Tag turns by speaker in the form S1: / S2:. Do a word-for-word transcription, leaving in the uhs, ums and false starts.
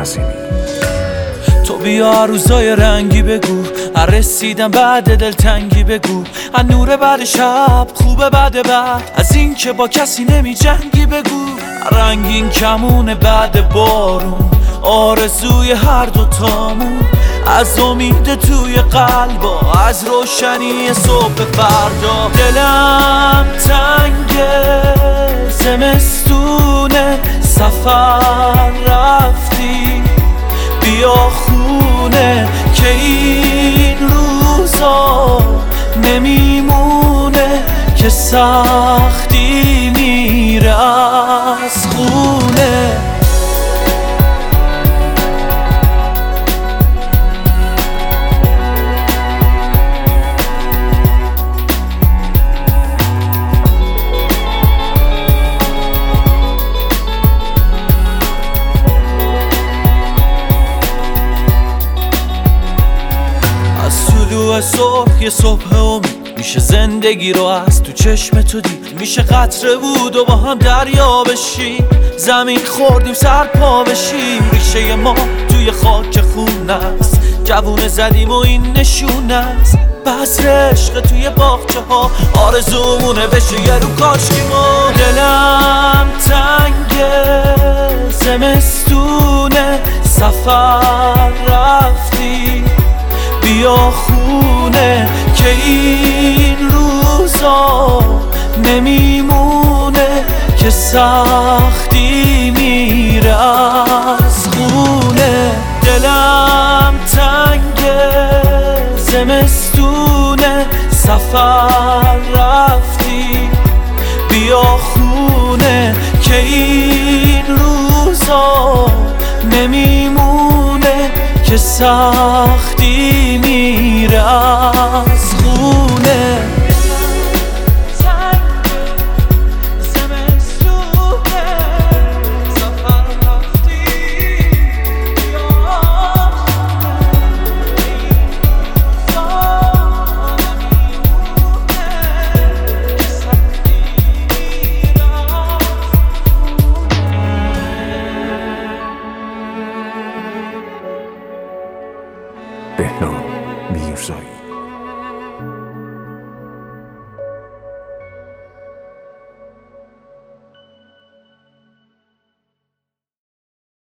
S1: قاسمی.
S2: تو بیا روزای رنگی بگو، رسیدم بعد دلتنگی بگو، از نور بعد شب خوبه بعد بعد، از این که با کسی نمی جنگی بگو، رنگین کمونه بعد بارون، آرزوی هر دوتامون، از امید توی قلبا، از روشنی صبح فردا. دلم تنگه زمستونه، سفر رفتی بیا خونه، که این روزا نمیمونه، که سختی میره از خونه. طلوع صبح یه صبح امید میشه زندگی رو از تو چشم تو دید، میشه قطره بود و با هم دریا بشیم، زمین خوردیم سر پا بشیم، ریشه ما توی خاک خون است، جوونه زدیم و این نشونه است، بذر عشق توی باغچه ها، آرزومونه بشه یه رو کاشکیمون. دلم تنگه زمستونه، سفر رفتی بیا خونه، که این روزا نمیمونه، که سختی میره از خونه. دلم تنگه زمستونه، سفر رفتی بیا خونه، که این روزا نمیمونه، که سختی میره از خونه.
S1: بهنام میرزایی.